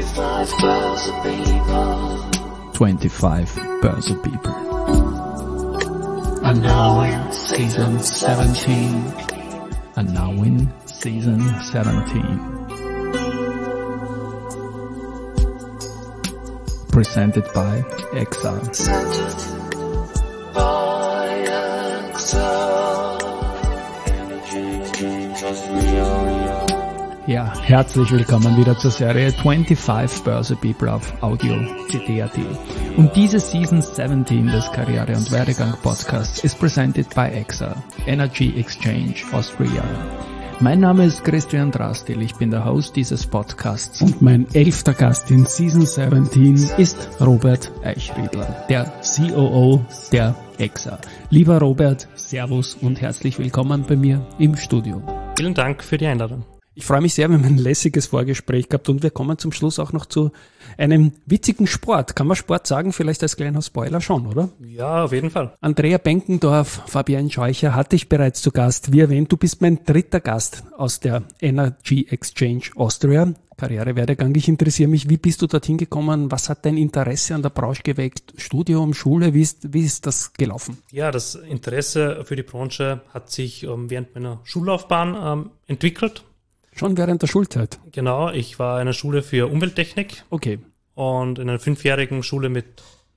25 Börse People. And now in season 17. And now in season 17. Presented by EXA. Ja, herzlich willkommen wieder zur Serie 25 Börse People auf Audio CD.at. Und diese Season 17 des Karriere- und Werdegang Podcasts ist presented by EXA, Energy Exchange Austria. Mein Name ist Christian Drastil, ich bin der Host dieses Podcasts und mein 11. Gast in Season 17 ist Robert Eichriedler, der COO der EXA. Lieber Robert, Servus und herzlich willkommen bei mir im Studio. Vielen Dank für die Einladung. Ich freue mich sehr, wir haben ein lässiges Vorgespräch gehabt und wir kommen zum Schluss auch noch zu einem witzigen Sport. Kann man Sport sagen? Vielleicht als kleiner Spoiler schon, oder? Ja, auf jeden Fall. Andrea Benkendorf, Fabian Scheucher hatte ich bereits zu Gast. Wie erwähnt, du bist mein 3. Gast aus der Energy Exchange Austria. Karrierewerdegang. Ich interessiere mich, wie bist du dorthin gekommen? Was hat dein Interesse an der Branche geweckt? Studium, Schule, wie ist das gelaufen? Ja, das Interesse für die Branche hat sich während meiner Schullaufbahn entwickelt. Schon während der Schulzeit? Genau, ich war in einer Schule für Umwelttechnik. Okay. Und in einer 5-jährigen Schule mit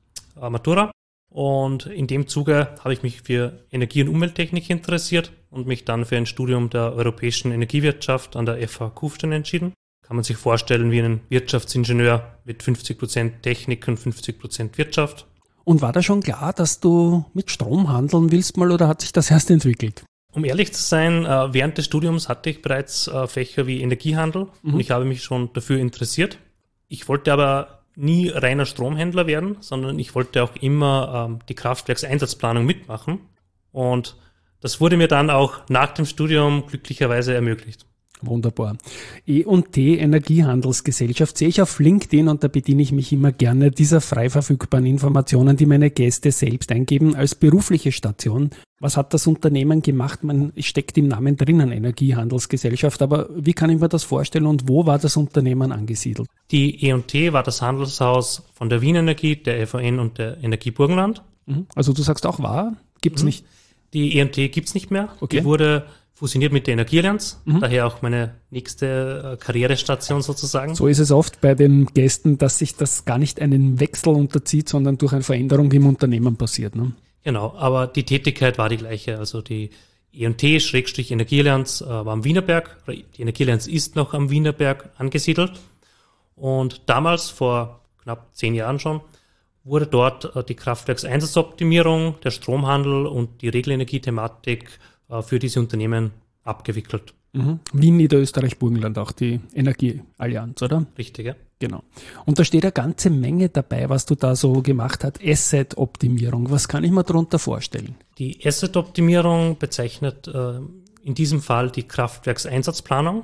Matura. Und in dem Zuge habe ich mich für Energie- und Umwelttechnik interessiert und mich dann für ein Studium der europäischen Energiewirtschaft an der FH Kufstein entschieden. Kann man sich vorstellen wie einen Wirtschaftsingenieur mit 50% Technik und 50% Wirtschaft. Und war da schon klar, dass du mit Strom handeln willst mal oder hat sich das erst entwickelt? Um ehrlich zu sein, während des Studiums hatte ich bereits Fächer wie Energiehandel und ich habe mich schon dafür interessiert. Ich wollte aber nie reiner Stromhändler werden, sondern ich wollte auch immer die Kraftwerkseinsatzplanung mitmachen. Und das wurde mir dann auch nach dem Studium glücklicherweise ermöglicht. Wunderbar. E&T Energiehandelsgesellschaft sehe ich auf LinkedIn und da bediene ich mich immer gerne dieser frei verfügbaren Informationen, die meine Gäste selbst eingeben als berufliche Station. Was hat das Unternehmen gemacht? Es steckt im Namen drinnen, Energiehandelsgesellschaft, aber wie kann ich mir das vorstellen und wo war das Unternehmen angesiedelt? Die E&T war das Handelshaus von der Wien Energie, der EVN und der Energie Burgenland. Also du sagst auch war? Gibt's nicht? Die E&T gibt's nicht mehr. Okay. Die wurde fusioniert mit der Energieallianz, daher auch meine nächste Karrierestation sozusagen. So ist es oft bei den Gästen, dass sich das gar nicht einen Wechsel unterzieht, sondern durch eine Veränderung im Unternehmen passiert. Ne? Genau, aber die Tätigkeit war die gleiche. Also die E&T-Energieallianz war am Wienerberg, die Energieallianz ist noch am Wienerberg angesiedelt. Und damals, vor knapp 10 Jahren schon, wurde dort die Kraftwerkseinsatzoptimierung, der Stromhandel und die Regelenergiethematik für diese Unternehmen abgewickelt. Wien, Niederösterreich, Burgenland, auch die Energieallianz, oder? Richtig, ja. Genau. Und da steht eine ganze Menge dabei, was du da so gemacht hast. Asset-Optimierung. Was kann ich mir darunter vorstellen? Die Asset-Optimierung bezeichnet in diesem Fall die Kraftwerkseinsatzplanung.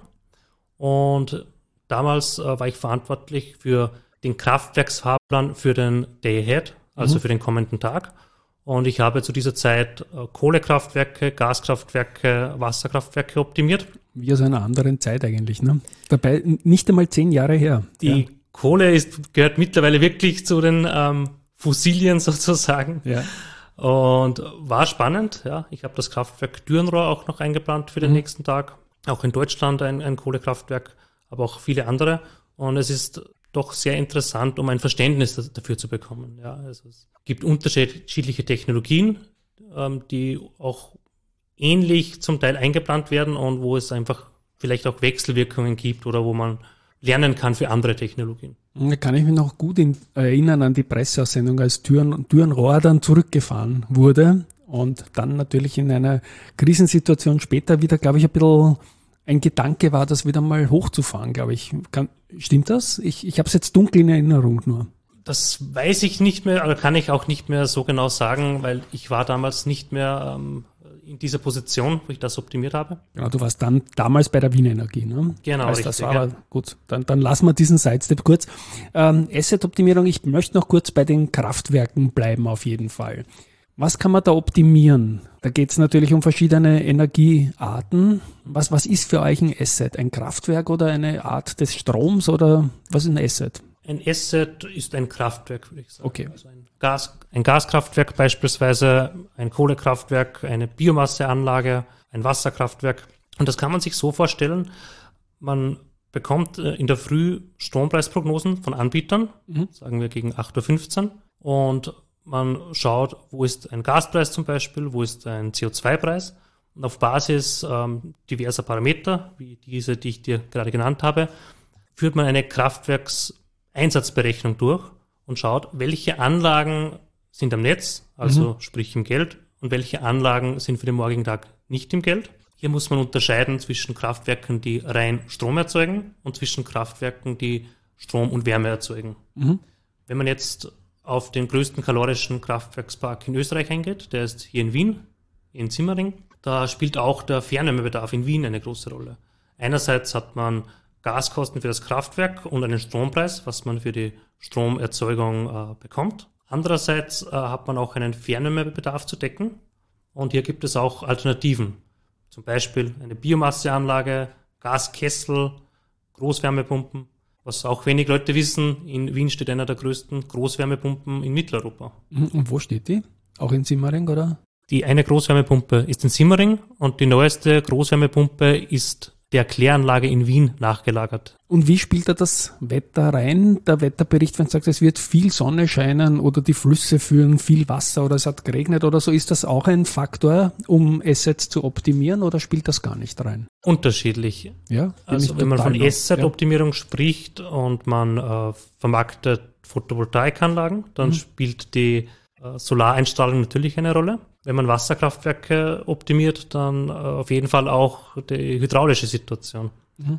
Und damals war ich verantwortlich für den Kraftwerksfahrplan für den Day Ahead, also für den kommenden Tag. Und ich habe zu dieser Zeit Kohlekraftwerke, Gaskraftwerke, Wasserkraftwerke optimiert. Wie aus einer anderen Zeit eigentlich, ne? Dabei nicht einmal 10 Jahre her. Die Kohle gehört mittlerweile wirklich zu den Fossilien sozusagen. Ja. Und war spannend. Ja. Ich habe das Kraftwerk Dürnrohr auch noch eingeplant für den nächsten Tag. Auch in Deutschland ein Kohlekraftwerk, aber auch viele andere. Und es ist doch sehr interessant, um ein Verständnis dafür zu bekommen. Ja, also es gibt unterschiedliche Technologien, die auch ähnlich zum Teil eingeplant werden und wo es einfach vielleicht auch Wechselwirkungen gibt oder wo man lernen kann für andere Technologien. Da kann ich mich noch gut erinnern an die Presseaussendung, als Dürnrohr dann zurückgefahren wurde und dann natürlich in einer Krisensituation später wieder, glaube ich, ein bisschen ein Gedanke war, das wieder mal hochzufahren, glaube ich. Stimmt das? Ich habe es jetzt dunkel in Erinnerung nur. Das weiß ich nicht mehr, aber kann ich auch nicht mehr so genau sagen, weil ich war damals nicht mehr in dieser Position, wo ich das optimiert habe. Genau, du warst dann damals bei der Wien Energie, ne? Genau, richtig. Das war aber gut, dann lassen wir diesen Sidestep kurz. Asset-Optimierung, ich möchte noch kurz bei den Kraftwerken bleiben auf jeden Fall. Was kann man da optimieren? Da geht es natürlich um verschiedene Energiearten. Was ist für euch ein Asset? Ein Kraftwerk oder eine Art des Stroms oder was ist ein Asset? Ein Asset ist ein Kraftwerk, würde ich sagen. Okay. Also ein Gaskraftwerk beispielsweise, ein Kohlekraftwerk, eine Biomasseanlage, ein Wasserkraftwerk. Und das kann man sich so vorstellen, man bekommt in der Früh Strompreisprognosen von Anbietern, sagen wir gegen 8.15 Uhr, und man schaut, wo ist ein Gaspreis zum Beispiel, wo ist ein CO2-Preis. Und auf Basis diverser Parameter, wie diese, die ich dir gerade genannt habe, führt man eine Kraftwerkseinsatzberechnung durch und schaut, welche Anlagen sind am Netz, also sprich im Geld, und welche Anlagen sind für den morgigen Tag nicht im Geld. Hier muss man unterscheiden zwischen Kraftwerken, die rein Strom erzeugen, und zwischen Kraftwerken, die Strom und Wärme erzeugen. Wenn man jetzt auf den größten kalorischen Kraftwerkspark in Österreich eingeht, der ist hier in Wien, in Simmering. Da spielt auch der Fernwärmebedarf in Wien eine große Rolle. Einerseits hat man Gaskosten für das Kraftwerk und einen Strompreis, was man für die Stromerzeugung bekommt. Andererseits hat man auch einen Fernwärmebedarf zu decken, und hier gibt es auch Alternativen. Zum Beispiel eine Biomasseanlage, Gaskessel, Großwärmepumpen. Was auch wenig Leute wissen, in Wien steht einer der größten Großwärmepumpen in Mitteleuropa. Und wo steht die? Auch in Simmering, oder? Die eine Großwärmepumpe ist in Simmering und die neueste Großwärmepumpe ist der Kläranlage in Wien nachgelagert. Und wie spielt da das Wetter rein? Der Wetterbericht, wenn du sagst, es wird viel Sonne scheinen oder die Flüsse führen viel Wasser oder es hat geregnet oder so, ist das auch ein Faktor, um Assets zu optimieren, oder spielt das gar nicht rein? Unterschiedlich. Ja, also wenn man von Asset-Optimierung spricht und man vermarktet Photovoltaikanlagen, dann spielt die Solareinstrahlung natürlich eine Rolle. Wenn man Wasserkraftwerke optimiert, dann auf jeden Fall auch die hydraulische Situation.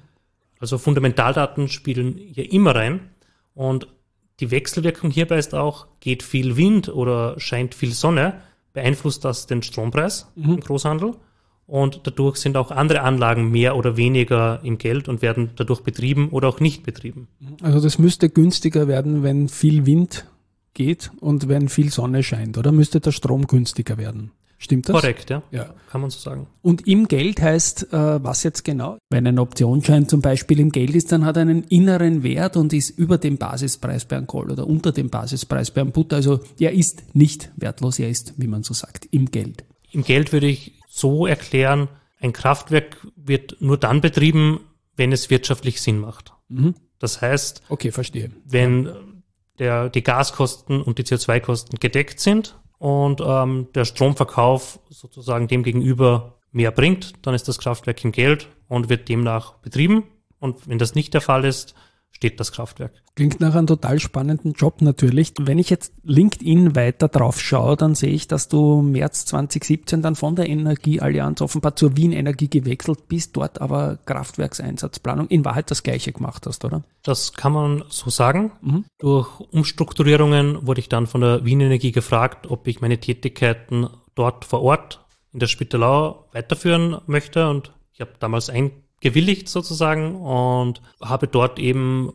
Also Fundamentaldaten spielen hier immer rein, und die Wechselwirkung hierbei ist auch, geht viel Wind oder scheint viel Sonne, beeinflusst das den Strompreis im Großhandel, und dadurch sind auch andere Anlagen mehr oder weniger im Geld und werden dadurch betrieben oder auch nicht betrieben. Also das müsste günstiger werden, wenn viel Wind geht und wenn viel Sonne scheint, oder müsste der Strom günstiger werden? Stimmt das? Korrekt, ja. Kann man so sagen. Und im Geld heißt was jetzt genau? Wenn ein Optionsschein zum Beispiel im Geld ist, dann hat er einen inneren Wert und ist über dem Basispreis bei einem Kohl oder unter dem Basispreis bei einem Butter. Also er ist nicht wertlos, er ist, wie man so sagt, im Geld. Im Geld würde ich so erklären, ein Kraftwerk wird nur dann betrieben, wenn es wirtschaftlich Sinn macht. Das heißt, okay, verstehe. Wenn die Gaskosten und die CO2-Kosten gedeckt sind und der Stromverkauf sozusagen dem gegenüber mehr bringt, dann ist das Kraftwerk im Geld und wird demnach betrieben. Und wenn das nicht der Fall ist, steht das Kraftwerk. Klingt nach einem total spannenden Job natürlich. Wenn ich jetzt LinkedIn weiter drauf schaue, dann sehe ich, dass du im März 2017 dann von der Energieallianz offenbar zur Wien Energie gewechselt bist, dort aber Kraftwerkseinsatzplanung in Wahrheit das Gleiche gemacht hast, oder? Das kann man so sagen. Durch Umstrukturierungen wurde ich dann von der Wien Energie gefragt, ob ich meine Tätigkeiten dort vor Ort in der Spittelau weiterführen möchte, und ich habe damals gewilligt sozusagen und habe dort eben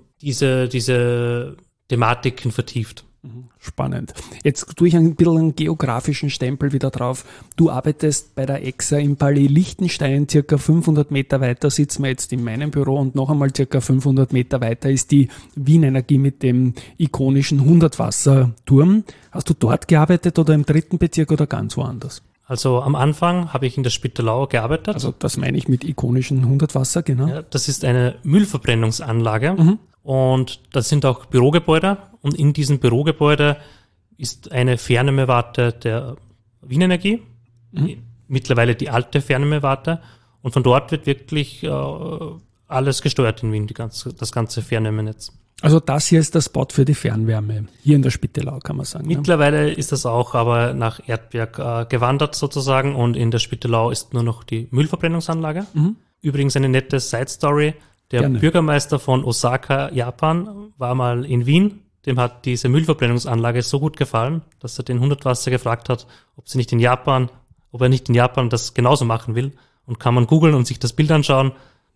diese Thematiken vertieft. Spannend. Jetzt tue ich ein bisschen einen geografischen Stempel wieder drauf. Du arbeitest bei der EXA im Palais Liechtenstein, circa 500 Meter weiter sitzen wir jetzt in meinem Büro, und noch einmal circa 500 Meter weiter ist die Wien Energie mit dem ikonischen 100-Wasser-Turm. Hast du dort gearbeitet oder im 3. Bezirk oder ganz woanders? Also am Anfang habe ich in der Spittelau gearbeitet. Also das meine ich mit ikonischen 100-Wasser, genau. Ja, das ist eine Müllverbrennungsanlage und das sind auch Bürogebäude, und in diesem Bürogebäude ist eine Fernwärmewarte der Wien Energie, mittlerweile die alte Fernwärmewarte, und von dort wird wirklich alles gesteuert in Wien, das ganze Fernwärmenetz. Also das hier ist der Spot für die Fernwärme, hier in der Spittelau, kann man sagen. Mittlerweile ist das auch aber nach Erdberg gewandert sozusagen, und in der Spittelau ist nur noch die Müllverbrennungsanlage. Übrigens eine nette Side-Story. Der Bürgermeister von Osaka, Japan, war mal in Wien. Dem hat diese Müllverbrennungsanlage so gut gefallen, dass er den 100-Wasser gefragt hat, ob er nicht in Japan das genauso machen will. Und kann man googeln und sich das Bild anschauen.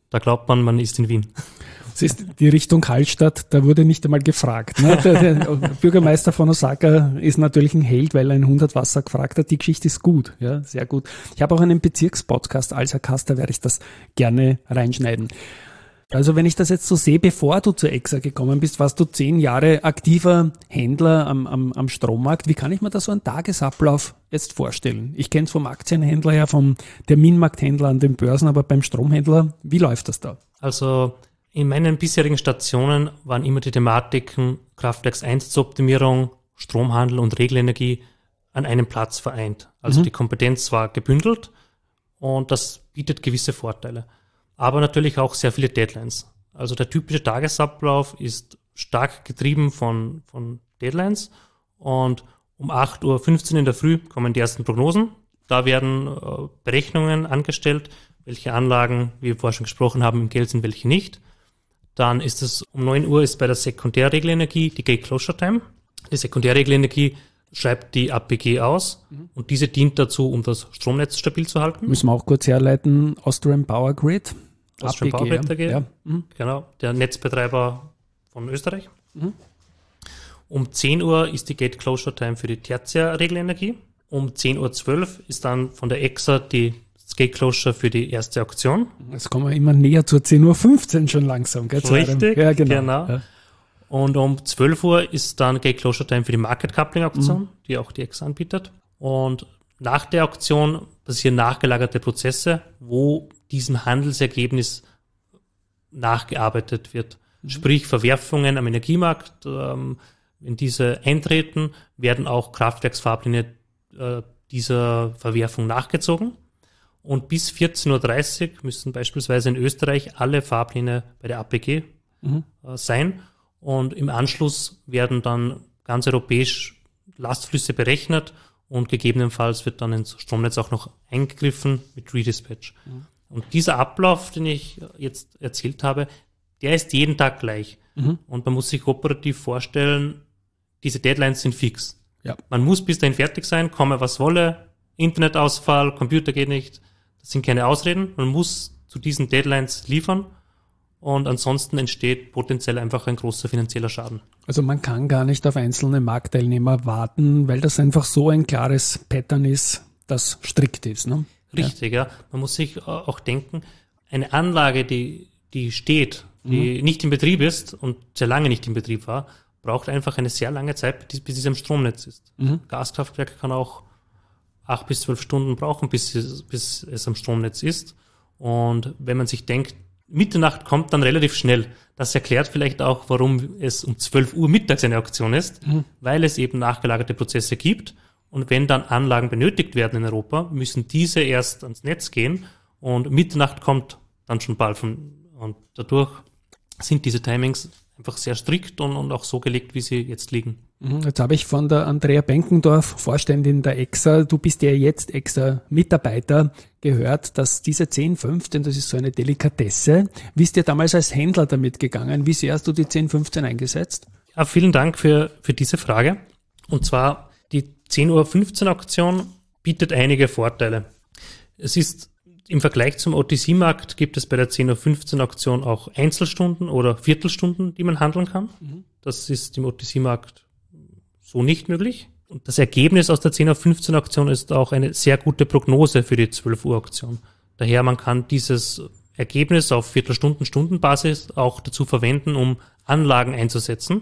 Da glaubt man ist in Wien. Das ist die Richtung Hallstatt, da wurde nicht einmal gefragt. Ne? Der Bürgermeister von Osaka ist natürlich ein Held, weil er in 100 Wasser gefragt hat. Die Geschichte ist gut, ja, sehr gut. Ich habe auch einen Bezirkspodcast, als da werde ich das gerne reinschneiden. Also wenn ich das jetzt so sehe, bevor du zur EXA gekommen bist, warst du 10 Jahre aktiver Händler am Strommarkt. Wie kann ich mir da so einen Tagesablauf jetzt vorstellen? Ich kenne es vom Aktienhändler her, vom Terminmarkthändler an den Börsen, aber beim Stromhändler, wie läuft das da? Also in meinen bisherigen Stationen waren immer die Thematiken Kraftwerkseinsatzoptimierung, Stromhandel und Regelenergie an einem Platz vereint. Also die Kompetenz war gebündelt und das bietet gewisse Vorteile. Aber natürlich auch sehr viele Deadlines. Also der typische Tagesablauf ist stark getrieben von Deadlines und um 8:15 Uhr in der Früh kommen die ersten Prognosen. Da werden Berechnungen angestellt, welche Anlagen, wie wir vorher schon gesprochen haben, im Geld sind, welche nicht. Dann ist es um 9 Uhr ist bei der Sekundärregelenergie die Gate Closure Time. Die Sekundärregelenergie schreibt die APG aus und diese dient dazu, um das Stromnetz stabil zu halten. Müssen wir auch kurz herleiten, Austrian Power Grid. Austrian Power Grid AG, ja. Genau, der Netzbetreiber von Österreich. Um 10 Uhr ist die Gate Closure Time für die Tertiärregelenergie. Um 10:12 Uhr ist dann von der EXA die Gate Closure für die erste Auktion. Jetzt kommen wir immer näher zur 10:15 Uhr schon langsam. Gell? Richtig, ja, genau. Ja. Und um 12 Uhr ist dann Gate Closure Time für die Market Coupling Auktion, die auch die EXA anbietet. Und nach der Auktion passieren nachgelagerte Prozesse, wo diesem Handelsergebnis nachgearbeitet wird. Sprich Verwerfungen am Energiemarkt, wenn diese eintreten, werden auch Kraftwerksfahrpläne dieser Verwerfung nachgezogen. Und bis 14:30 Uhr müssen beispielsweise in Österreich alle Fahrpläne bei der APG sein. Und im Anschluss werden dann ganz europäisch Lastflüsse berechnet und gegebenenfalls wird dann ins Stromnetz auch noch eingegriffen mit Redispatch. Und dieser Ablauf, den ich jetzt erzählt habe, der ist jeden Tag gleich. Und man muss sich operativ vorstellen, diese Deadlines sind fix. Ja. Man muss bis dahin fertig sein, komme was wolle, Internetausfall, Computer geht nicht, das sind keine Ausreden. Man muss zu diesen Deadlines liefern und ansonsten entsteht potenziell einfach ein großer finanzieller Schaden. Also man kann gar nicht auf einzelne Marktteilnehmer warten, weil das einfach so ein klares Pattern ist, das strikt ist. Ne? Richtig, ja. Man muss sich auch denken, eine Anlage, die steht, die nicht in Betrieb ist und sehr lange nicht in Betrieb war, braucht einfach eine sehr lange Zeit, bis sie am Stromnetz ist. Gaskraftwerk kann auch 8 bis 12 Stunden brauchen, bis es am Stromnetz ist. Und wenn man sich denkt, Mitternacht kommt dann relativ schnell. Das erklärt vielleicht auch, warum es um 12 Uhr mittags eine Auktion ist, weil es eben nachgelagerte Prozesse gibt. Und wenn dann Anlagen benötigt werden in Europa, müssen diese erst ans Netz gehen und Mitternacht kommt dann schon bald. Und dadurch sind diese Timings einfach sehr strikt und auch so gelegt, wie sie jetzt liegen. Jetzt habe ich von der Andrea Benkendorf, Vorständin der EXA, du bist ja jetzt EXA-Mitarbeiter, gehört, dass diese 10:15, das ist so eine Delikatesse. Wie ist dir damals als Händler damit gegangen? Wie sehr hast du die 10:15 eingesetzt? Ja, vielen Dank für diese Frage. Und zwar, die 10:15 Auktion bietet einige Vorteile. Es ist im Vergleich zum OTC-Markt gibt es bei der 10:15 Auktion auch Einzelstunden oder Viertelstunden, die man handeln kann. Das ist im OTC-Markt so nicht möglich. Und das Ergebnis aus der 10:15 Auktion ist auch eine sehr gute Prognose für die 12 Uhr Auktion. Daher man kann dieses Ergebnis auf Viertelstunden, Stundenbasis auch dazu verwenden, um Anlagen einzusetzen.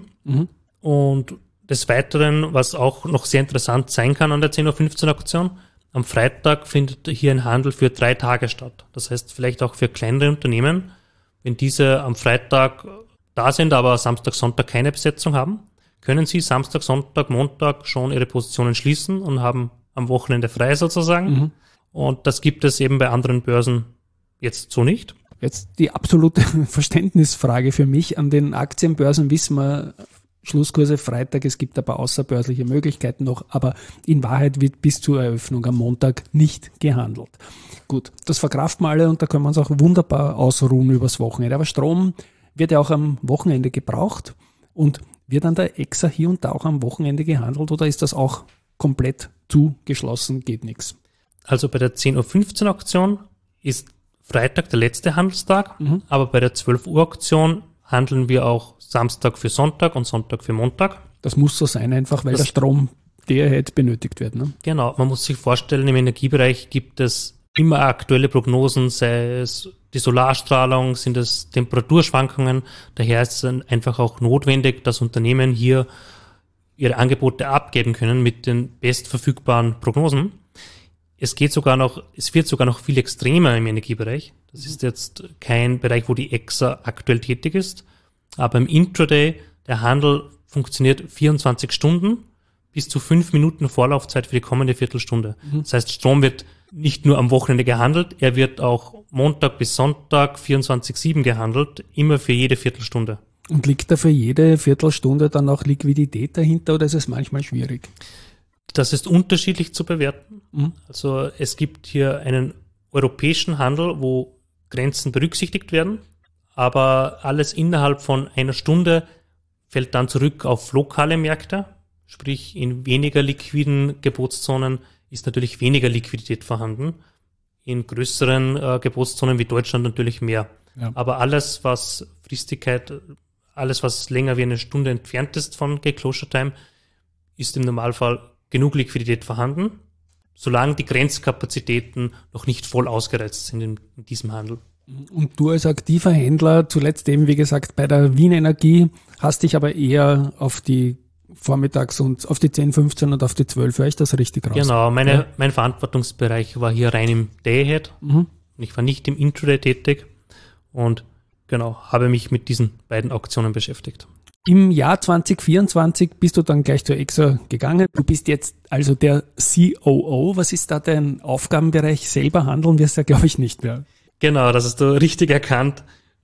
Und des Weiteren, was auch noch sehr interessant sein kann an der 10:15 Auktion, am Freitag findet hier ein Handel für 3 Tage statt. Das heißt vielleicht auch für kleinere Unternehmen, wenn diese am Freitag da sind, aber Samstag, Sonntag keine Besetzung haben, können sie Samstag, Sonntag, Montag schon ihre Positionen schließen und haben am Wochenende frei sozusagen. Und das gibt es eben bei anderen Börsen jetzt so nicht. Jetzt die absolute Verständnisfrage für mich. An den Aktienbörsen wissen wir, Schlusskurse Freitag, es gibt aber außerbörsliche Möglichkeiten noch, aber in Wahrheit wird bis zur Eröffnung am Montag nicht gehandelt. Gut, das verkraften wir alle und da können wir uns auch wunderbar ausruhen übers Wochenende. Aber Strom wird ja auch am Wochenende gebraucht und wird an der EXA hier und da auch am Wochenende gehandelt oder ist das auch komplett zugeschlossen, geht nichts? Also bei der 10:15 Auktion ist Freitag der letzte Handelstag, aber bei der 12 Uhr Auktion handeln wir auch Samstag für Sonntag und Sonntag für Montag. Das muss so sein, einfach weil der Strom derart benötigt wird. Ne? Genau, man muss sich vorstellen, im Energiebereich gibt es immer aktuelle Prognosen, sei es die Solarstrahlung, sind es Temperaturschwankungen. Daher ist es einfach auch notwendig, dass Unternehmen hier ihre Angebote abgeben können mit den bestverfügbaren Prognosen. Es wird sogar noch viel extremer im Energiebereich. Das ist jetzt kein Bereich, wo die EXA aktuell tätig ist. Aber im Intraday, der Handel funktioniert 24 Stunden bis zu 5 Minuten Vorlaufzeit für die kommende Viertelstunde. Das heißt, Strom wird nicht nur am Wochenende gehandelt, er wird auch Montag bis Sonntag 24/7 gehandelt, immer für jede Viertelstunde. Und liegt da für jede Viertelstunde dann auch Liquidität dahinter oder ist es manchmal schwierig? Das ist unterschiedlich zu bewerten. Also es gibt hier einen europäischen Handel, wo Grenzen berücksichtigt werden, aber alles innerhalb von einer Stunde fällt dann zurück auf lokale Märkte, sprich in weniger liquiden Gebotszonen ist natürlich weniger Liquidität vorhanden, in größeren Gebotszonen wie Deutschland natürlich mehr. Ja. Aber alles, was Fristigkeit, alles, was länger wie eine Stunde entfernt ist von Closure Time, ist im Normalfall genug Liquidität vorhanden, solange die Grenzkapazitäten noch nicht voll ausgereizt sind in diesem Handel. Und du als aktiver Händler, zuletzt eben, wie gesagt, bei der Wien Energie, hast dich aber eher auf die vormittags und auf die 10, 15 und auf die 12, höre ich das richtig raus? Genau, mein Verantwortungsbereich war hier rein im Day-Ahead. Ich war nicht im Intraday tätig und genau, habe mich mit diesen beiden Auktionen beschäftigt. Im Jahr 2024 bist du dann gleich zur EXA gegangen. Du bist jetzt also der COO. Was ist da dein Aufgabenbereich? Selber handeln wirst du ja, glaube ich, nicht mehr. Genau, das hast du richtig erkannt.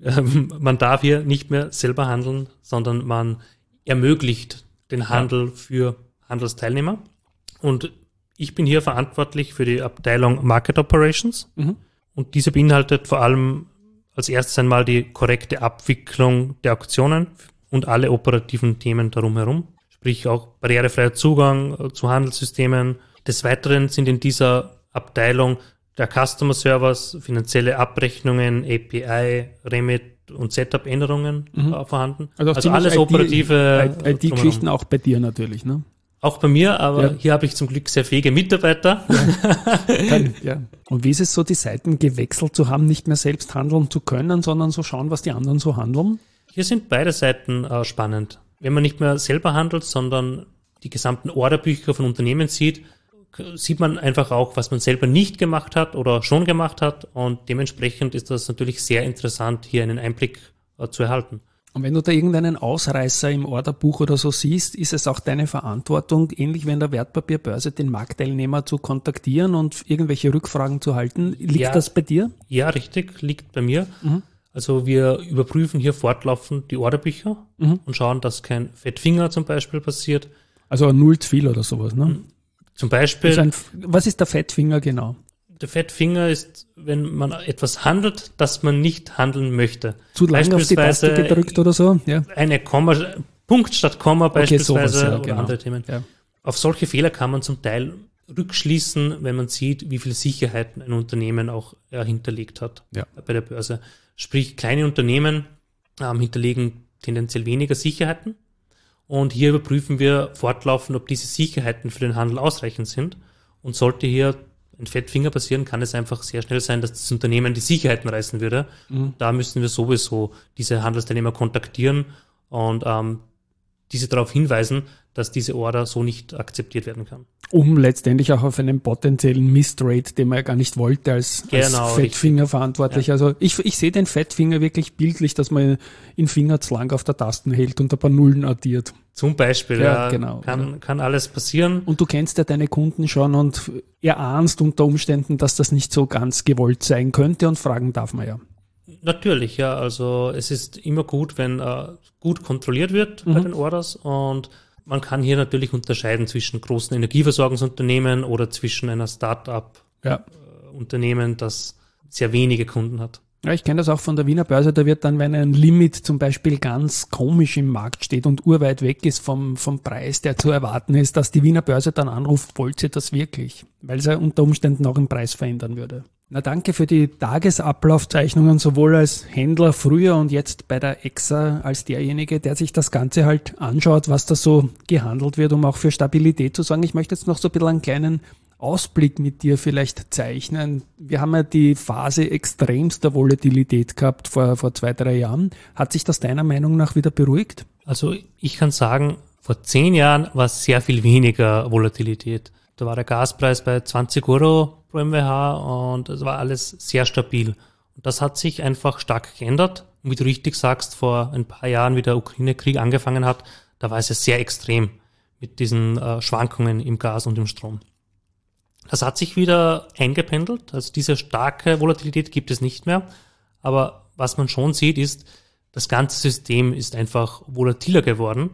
Man darf hier nicht mehr selber handeln, sondern man ermöglicht den Handel für Handelsteilnehmer. Und ich bin hier verantwortlich für die Abteilung Market Operations. Und diese beinhaltet vor allem als erstes einmal die korrekte Abwicklung der Auktionen und alle operativen Themen darum herum, sprich auch barrierefreier Zugang zu Handelssystemen. Des Weiteren sind in dieser Abteilung der Customer Service, finanzielle Abrechnungen, API, Remit und Setup-Änderungen vorhanden. Also alles operative IT-Geschichten auch bei dir natürlich, ne? Auch bei mir, aber hier habe ich zum Glück sehr fähige Mitarbeiter. Ja. Und wie ist es so, die Seiten gewechselt zu haben, nicht mehr selbst handeln zu können, sondern so schauen, was die anderen so handeln? Hier sind beide Seiten spannend. Wenn man nicht mehr selber handelt, sondern die gesamten Orderbücher von Unternehmen sieht man einfach auch, was man selber nicht gemacht hat oder schon gemacht hat. Und dementsprechend ist das natürlich sehr interessant, hier einen Einblick zu erhalten. Und wenn du da irgendeinen Ausreißer im Orderbuch oder so siehst, ist es auch deine Verantwortung, ähnlich wie in der Wertpapierbörse, den Marktteilnehmer zu kontaktieren und irgendwelche Rückfragen zu halten. Liegt das bei dir? Ja, richtig, liegt bei mir. Also wir überprüfen hier fortlaufend die Orderbücher und schauen, dass kein Fettfinger zum Beispiel passiert. Also null zu viel oder sowas, ne? Zum Beispiel. Was ist der Fettfinger genau? Der Fettfinger ist, wenn man etwas handelt, das man nicht handeln möchte. Zu lange auf die Taste gedrückt oder so? Ja. Punkt statt Komma beispielsweise sowas, oder andere Themen. Ja. Auf solche Fehler kann man zum Teil rückschließen, wenn man sieht, wie viele Sicherheiten ein Unternehmen auch hinterlegt hat bei der Börse. Sprich, kleine Unternehmen hinterlegen tendenziell weniger Sicherheiten. Und hier überprüfen wir fortlaufend, ob diese Sicherheiten für den Handel ausreichend sind. Und sollte hier ein Fettfinger passieren, kann es einfach sehr schnell sein, dass das Unternehmen die Sicherheiten reißen würde. Da müssen wir sowieso diese Handelsteilnehmer kontaktieren und diese darauf hinweisen, dass diese Order so nicht akzeptiert werden kann. Um letztendlich auch auf einen potenziellen Mistrate, den man ja gar nicht wollte, als Fettfinger verantwortlich. Ja. Also ich sehe den Fettfinger wirklich bildlich, dass man ihn Finger zu lang auf der Tasten hält und ein paar Nullen addiert. Zum Beispiel, genau. Kann alles passieren. Und du kennst ja deine Kunden schon und erahnst unter Umständen, dass das nicht so ganz gewollt sein könnte und fragen darf man ja. Natürlich, ja. Also es ist immer gut, wenn gut kontrolliert wird bei den Orders und man kann hier natürlich unterscheiden zwischen großen Energieversorgungsunternehmen oder zwischen einer Start-up-Unternehmen, das sehr wenige Kunden hat. Ja, ich kenne das auch von der Wiener Börse, da wird dann, wenn ein Limit zum Beispiel ganz komisch im Markt steht und urweit weg ist vom Preis, der zu erwarten ist, dass die Wiener Börse dann anruft, wollt ihr das wirklich? Weil es ja unter Umständen auch im Preis verändern würde. Na, danke für die Tagesablaufzeichnungen, sowohl als Händler früher und jetzt bei der EXA als derjenige, der sich das Ganze halt anschaut, was da so gehandelt wird, um auch für Stabilität zu sorgen. Ich möchte jetzt noch so ein bisschen einen kleinen Ausblick mit dir vielleicht zeichnen. Wir haben ja die Phase extremster Volatilität gehabt vor 2-3 Jahren. Hat sich das deiner Meinung nach wieder beruhigt? Also ich kann sagen, vor 10 Jahren war es sehr viel weniger Volatilität. Da war der Gaspreis bei 20 Euro pro MWh und es war alles sehr stabil. Und das hat sich einfach stark geändert. Und wie du richtig sagst, vor ein paar Jahren, wie der Ukraine-Krieg angefangen hat, da war es ja sehr extrem mit diesen Schwankungen im Gas und im Strom. Das hat sich wieder eingependelt, also diese starke Volatilität gibt es nicht mehr. Aber was man schon sieht, ist, das ganze System ist einfach volatiler geworden.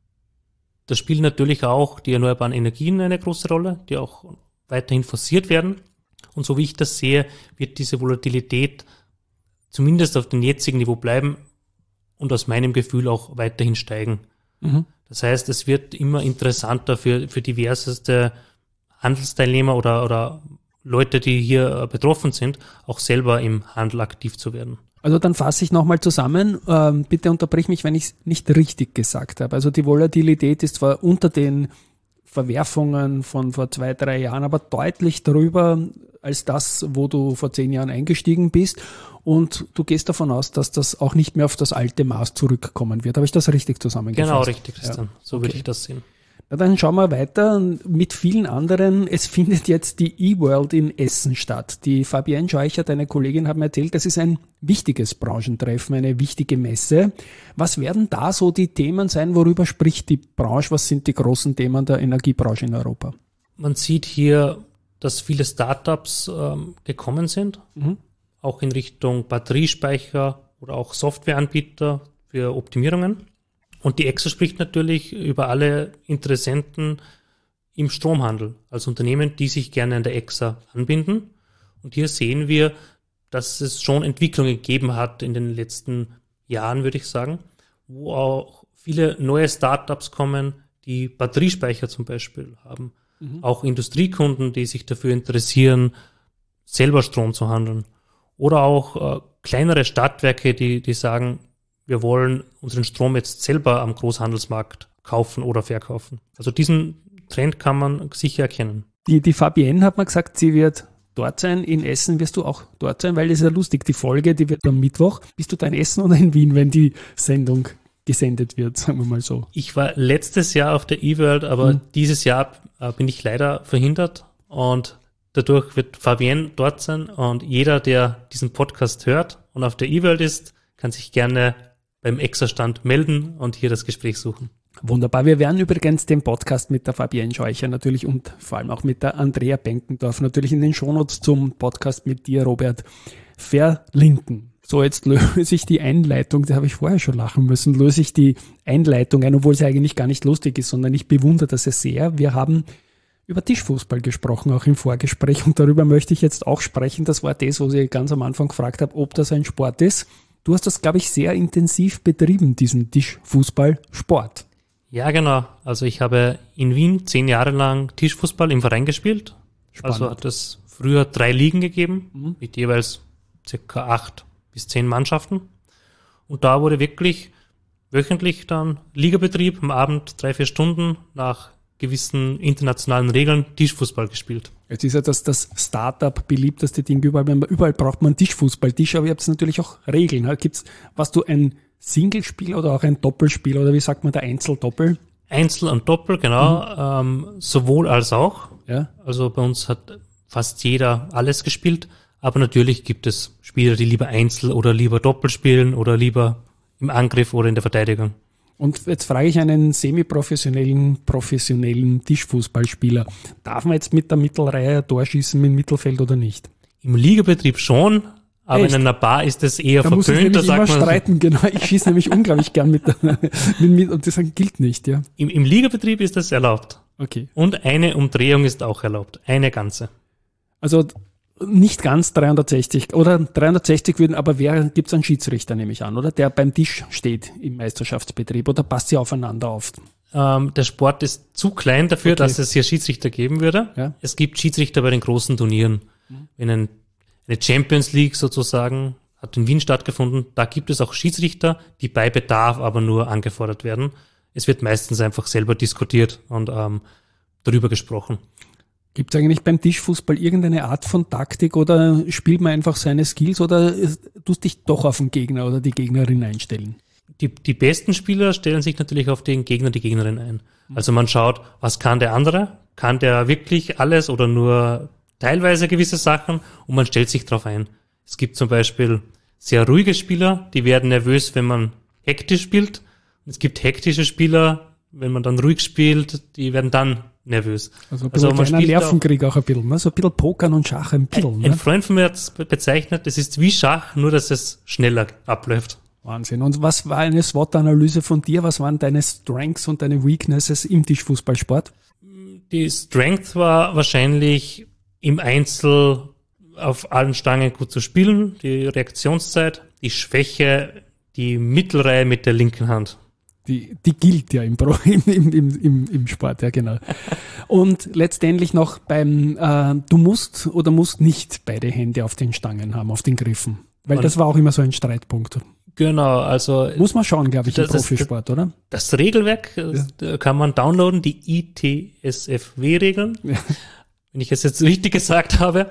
Da spielen natürlich auch die erneuerbaren Energien eine große Rolle, die auch weiterhin forciert werden. Und so wie ich das sehe, wird diese Volatilität zumindest auf dem jetzigen Niveau bleiben und aus meinem Gefühl auch weiterhin steigen. Mhm. Das heißt, es wird immer interessanter für diverseste Handelsteilnehmer oder Leute, die hier betroffen sind, auch selber im Handel aktiv zu werden. Also dann fasse ich nochmal zusammen. Bitte unterbrich mich, wenn ich es nicht richtig gesagt habe. Also die Volatilität ist zwar unter den Verwerfungen von vor 2-3 Jahren, aber deutlich drüber als das, wo du vor 10 Jahren eingestiegen bist. Und du gehst davon aus, dass das auch nicht mehr auf das alte Maß zurückkommen wird. Habe ich das richtig zusammengefasst? Genau, richtig, Christian. Ja. So würde ich das sehen. Na, dann schauen wir weiter mit vielen anderen. Es findet jetzt die eWorld in Essen statt. Die Fabienne Scheucher, deine Kollegin, hat mir erzählt, das ist ein wichtiges Branchentreffen, eine wichtige Messe. Was werden da so die Themen sein? Worüber spricht die Branche? Was sind die großen Themen der Energiebranche in Europa? Man sieht hier, dass viele Startups gekommen sind, auch in Richtung Batteriespeicher oder auch Softwareanbieter für Optimierungen. Und die EXA spricht natürlich über alle Interessenten im Stromhandel, als Unternehmen, die sich gerne an der EXA anbinden. Und hier sehen wir, dass es schon Entwicklungen gegeben hat in den letzten Jahren, würde ich sagen, wo auch viele neue Startups kommen, die Batteriespeicher zum Beispiel haben. Auch Industriekunden, die sich dafür interessieren, selber Strom zu handeln. Oder auch kleinere Stadtwerke, die sagen, wir wollen unseren Strom jetzt selber am Großhandelsmarkt kaufen oder verkaufen. Also diesen Trend kann man sicher erkennen. Die Fabienne hat mir gesagt, sie wird dort sein. In Essen wirst du auch dort sein, weil das ist ja lustig. Die Folge, die wird am Mittwoch. Bist du da in Essen oder in Wien, wenn die Sendung gesendet wird, sagen wir mal so? Ich war letztes Jahr auf der eWorld, aber dieses Jahr bin ich leider verhindert und dadurch wird Fabienne dort sein und jeder, der diesen Podcast hört und auf der eWorld ist, kann sich gerne beim EXA-Stand melden und hier das Gespräch suchen. Wunderbar. Wir werden übrigens den Podcast mit der Fabienne Scheucher natürlich und vor allem auch mit der Andrea Benkendorf natürlich in den Shownotes zum Podcast mit dir, Robert, verlinken. So, jetzt löse ich die Einleitung, da habe ich vorher schon lachen müssen, löse ich die Einleitung ein, obwohl sie eigentlich gar nicht lustig ist, sondern ich bewundere das sehr. Wir haben über Tischfußball gesprochen, auch im Vorgespräch, und darüber möchte ich jetzt auch sprechen. Das war das, was ich ganz am Anfang gefragt habe, ob das ein Sport ist. Du hast das, glaube ich, sehr intensiv betrieben, diesen Tischfußballsport. Ja, genau. Also ich habe in Wien 10 Jahre lang Tischfußball im Verein gespielt. Spannend. Also hat es früher 3 Ligen gegeben, mit jeweils ca. 8 bis 10 Mannschaften. Und da wurde wirklich wöchentlich dann Ligabetrieb, am Abend 3-4 Stunden nach gewissen internationalen Regeln Tischfußball gespielt. Jetzt ist ja das Startup beliebteste Ding überall. Überall braucht man Tischfußball-Tisch, aber ihr habt natürlich auch Regeln. Warst du ein Singlespiel oder auch ein Doppelspiel oder wie sagt man da, Einzel-Doppel? Einzel und Doppel, genau. Sowohl als auch. Ja. Also bei uns hat fast jeder alles gespielt. Aber natürlich gibt es Spieler, die lieber Einzel oder lieber Doppel spielen oder lieber im Angriff oder in der Verteidigung. Und jetzt frage ich einen professionellen Tischfußballspieler. Darf man jetzt mit der Mittelreihe ein Tor schießen im Mittelfeld oder nicht? Im Ligabetrieb schon, aber echt? In einer Bar ist es eher verpönt. Da muss ich nämlich immer streiten, genau. Ich schieße nämlich unglaublich gern mit und das gilt nicht, ja. Im Ligabetrieb ist das erlaubt. Okay. Und eine Umdrehung ist auch erlaubt. Eine ganze. Also nicht ganz 360 oder 360 würden, aber gibt es einen Schiedsrichter, nehme ich an, oder? Der beim Tisch steht im Meisterschaftsbetrieb oder passt sie aufeinander auf? Der Sport ist zu klein dafür, dass es hier Schiedsrichter geben würde. Ja? Es gibt Schiedsrichter bei den großen Turnieren. Wenn ein eine Champions League sozusagen, hat in Wien stattgefunden. Da gibt es auch Schiedsrichter, die bei Bedarf aber nur angefordert werden. Es wird meistens einfach selber diskutiert und darüber gesprochen. Gibt es eigentlich beim Tischfußball irgendeine Art von Taktik oder spielt man einfach seine Skills oder tust dich doch auf den Gegner oder die Gegnerin einstellen? Die besten Spieler stellen sich natürlich auf den Gegner, die Gegnerin ein. Also man schaut, was kann der andere? Kann der wirklich alles oder nur teilweise gewisse Sachen? Und man stellt sich drauf ein. Es gibt zum Beispiel sehr ruhige Spieler, die werden nervös, wenn man hektisch spielt. Es gibt hektische Spieler, wenn man dann ruhig spielt, die werden dann nervös. Also ein bisschen man spielt Nervenkrieg auch ein bisschen, ne? So ein bisschen Pokern und Schach ein bisschen. Ein Freund von mir hat es bezeichnet, es ist wie Schach, nur dass es schneller abläuft. Wahnsinn. Und was war eine SWOT-Analyse von dir? Was waren deine Strengths und deine Weaknesses im Tischfußballsport? Die Strength war wahrscheinlich im Einzel auf allen Stangen gut zu spielen, die Reaktionszeit, die Schwäche, die Mittelreihe mit der linken Hand. Die gilt ja im Sport, ja genau. Und letztendlich noch du musst oder musst nicht beide Hände auf den Stangen haben, auf den Griffen. Weil das war auch immer so ein Streitpunkt. Genau, also. Muss man schauen, glaube ich, im Profisport, oder? Das Regelwerk kann man downloaden, die ITSFW-Regeln. Ja. Wenn ich es jetzt richtig gesagt habe.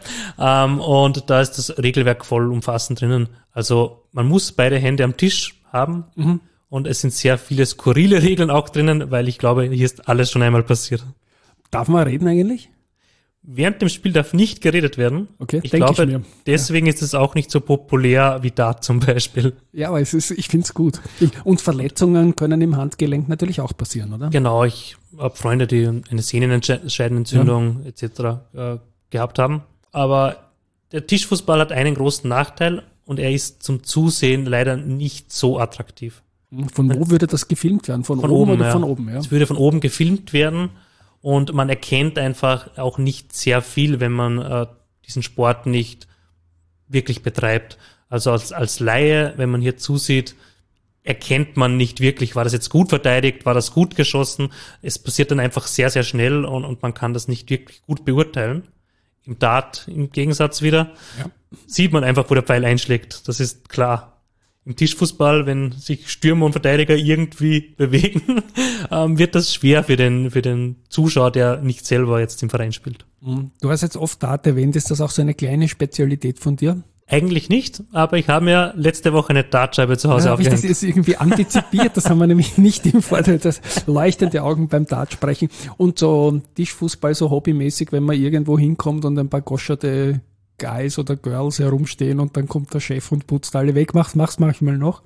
Und da ist das Regelwerk vollumfassend drinnen. Also man muss beide Hände am Tisch haben. Mhm. Und es sind sehr viele skurrile Regeln auch drinnen, weil ich glaube, hier ist alles schon einmal passiert. Darf man reden eigentlich? Während dem Spiel darf nicht geredet werden. Okay, ich glaube, deswegen ist es auch nicht so populär wie Dart zum Beispiel. Ja, aber ich finde es gut. Und Verletzungen können im Handgelenk natürlich auch passieren, oder? Genau, ich habe Freunde, die eine Sehnenscheidenentzündung etc. Gehabt haben. Aber der Tischfußball hat einen großen Nachteil und er ist zum Zusehen leider nicht so attraktiv. Von wo würde das gefilmt werden? Von oben oder von oben? Ja. Es würde von oben gefilmt werden. Und man erkennt einfach auch nicht sehr viel, wenn man diesen Sport nicht wirklich betreibt. Also als Laie, wenn man hier zusieht, erkennt man nicht wirklich, war das jetzt gut verteidigt, war das gut geschossen. Es passiert dann einfach sehr, sehr schnell und man kann das nicht wirklich gut beurteilen. Im Dart im Gegensatz wieder sieht man einfach, wo der Pfeil einschlägt. Das ist klar. Im Tischfußball, wenn sich Stürmer und Verteidiger irgendwie bewegen, wird das schwer für den Zuschauer, der nicht selber jetzt im Verein spielt. Du hast jetzt oft Dart erwähnt. Ist das auch so eine kleine Spezialität von dir? Eigentlich nicht, aber ich habe mir letzte Woche eine Dartscheibe zu Hause aufgehängt. Das ist irgendwie antizipiert, das haben wir nämlich nicht im Vorteil, das leuchtende Augen beim Dart sprechen. Und so Tischfußball so hobbymäßig, wenn man irgendwo hinkommt und ein paar goscherte Guys oder Girls herumstehen und dann kommt der Chef und putzt alle weg. Machst manchmal noch?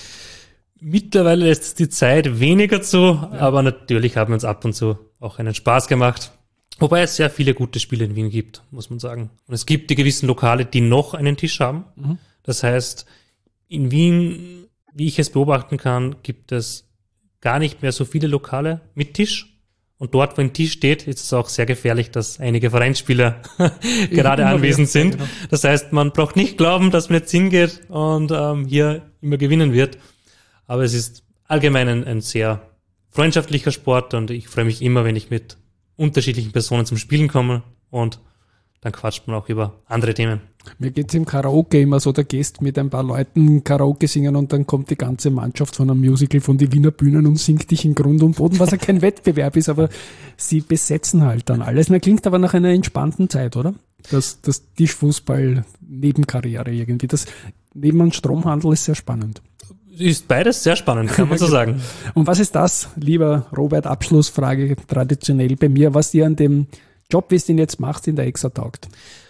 Mittlerweile lässt die Zeit weniger zu, aber natürlich haben wir uns ab und zu auch einen Spaß gemacht. Wobei es sehr viele gute Spiele in Wien gibt, muss man sagen. Und es gibt die gewissen Lokale, die noch einen Tisch haben. Mhm. Das heißt, in Wien, wie ich es beobachten kann, gibt es gar nicht mehr so viele Lokale mit Tisch. Und dort, wo ein Tisch steht, ist es auch sehr gefährlich, dass einige Vereinsspieler gerade anwesend sind. Genau. Das heißt, man braucht nicht glauben, dass man jetzt hingeht und hier immer gewinnen wird. Aber es ist allgemein ein sehr freundschaftlicher Sport und ich freue mich immer, wenn ich mit unterschiedlichen Personen zum Spielen komme und dann quatscht man auch über andere Themen. Mir geht's im Karaoke immer so, da gehst mit ein paar Leuten Karaoke singen und dann kommt die ganze Mannschaft von einem Musical von die Wiener Bühnen und singt dich in Grund und Boden, was ja kein Wettbewerb ist, aber sie besetzen halt dann alles. Das klingt aber nach einer entspannten Zeit, oder? Das Tischfußball Nebenkarriere irgendwie. Das neben dem Stromhandel ist sehr spannend. Ist beides sehr spannend, kann man so sagen. Und was ist das, lieber Robert, Abschlussfrage traditionell bei mir, was dir an dem Job, wie es den jetzt machst, in der EXA taugt?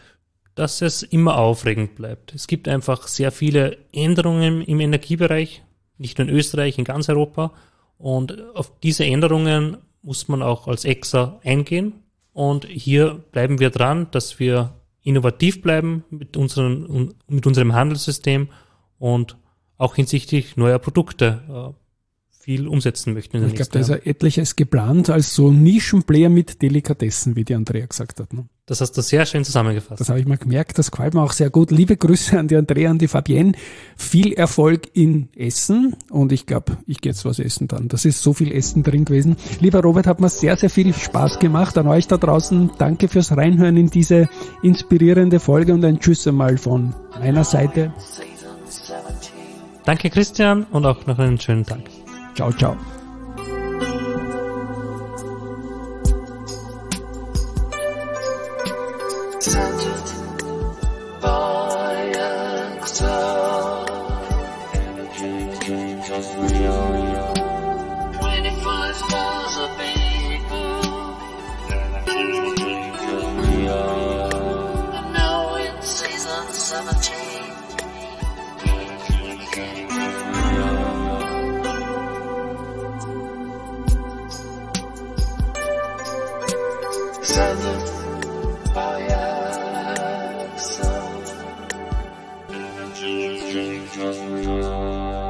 Dass es immer aufregend bleibt. Es gibt einfach sehr viele Änderungen im Energiebereich, nicht nur in Österreich, in ganz Europa. Und auf diese Änderungen muss man auch als EXA eingehen. Und hier bleiben wir dran, dass wir innovativ bleiben mit unserem Handelssystem und auch hinsichtlich neuer Produkte viel umsetzen möchten. Ich glaube, da ist ja etliches geplant als so Nischenplayer mit Delikatessen, wie die Andrea gesagt hat. Ne? Das hast du sehr schön zusammengefasst. Das habe ich mal gemerkt, das gefällt mir auch sehr gut. Liebe Grüße an die Andrea, an die Fabienne. Viel Erfolg in Essen und ich glaube, ich gehe jetzt was essen dann. Das ist so viel Essen drin gewesen. Lieber Robert, hat mir sehr, sehr viel Spaß gemacht. An euch da draußen, danke fürs Reinhören in diese inspirierende Folge und ein Tschüss einmal von meiner Seite. Danke Christian und auch noch einen schönen Tag. Ciao, ciao. Just